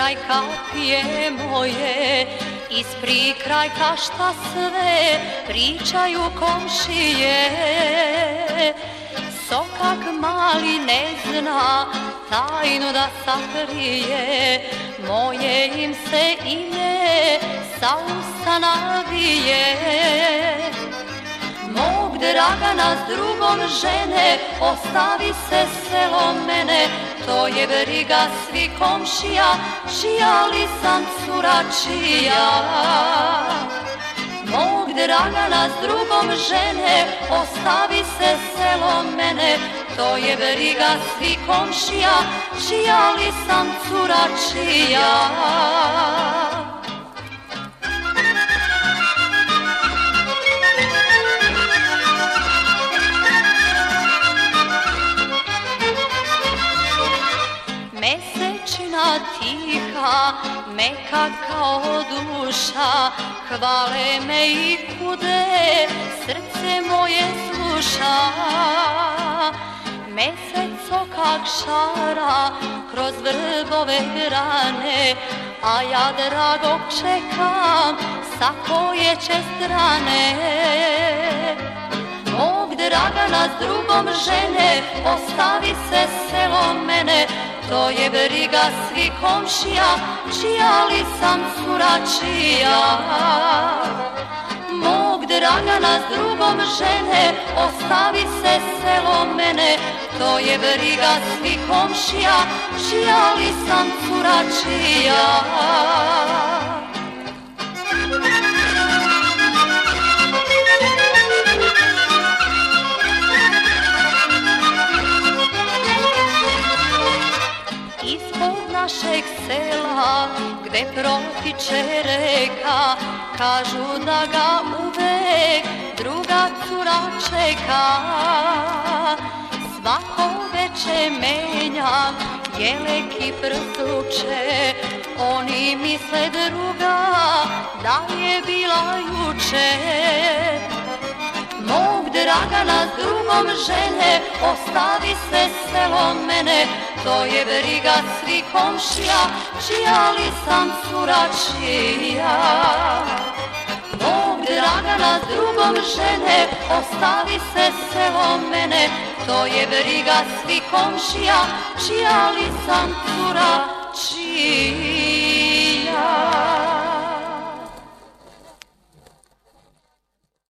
krajka pije moje, iz prikrajka šta sve pričaju komšije. Sokak mali ne zna tajnu da sakrije, moje im se ime sa usta navije. Mog Dragana s drugom žene, ostavi se selo mene, to je briga svi komšija, čija li sam cura čija. Mog Dragana s drugom žene, ostavi se selo mene, to je briga svi komšija, čija li sam cura čija. Mesečina tiha, meka kao duša, hvale me i kude, srce moje sluša. Mesec kak šara kroz vrbove grane, a ja dragog čekam sa koje će strane. Mog Dragana s drugom žene, ostavi se selo mene, to je briga svi komšija, čija li sam cura čija. Mog Dragana s drugom žene, ostavi se selo mene, to je briga svi komšija, čija li sam cura čija. Našeg sela, gde protiče reka, kažu da ga uvek druga cura čeka. Svako veče menjam jelek i prsluče, oni misle druga da je bila juče. Mog Dragana s drugom žene, ostavi se selo mene, to je briga svi komšija, čija li sam cura čija. Mog Dragana s drugom žene, ostavi se selo mene, to je briga svi komšija, čija li sam cura čija.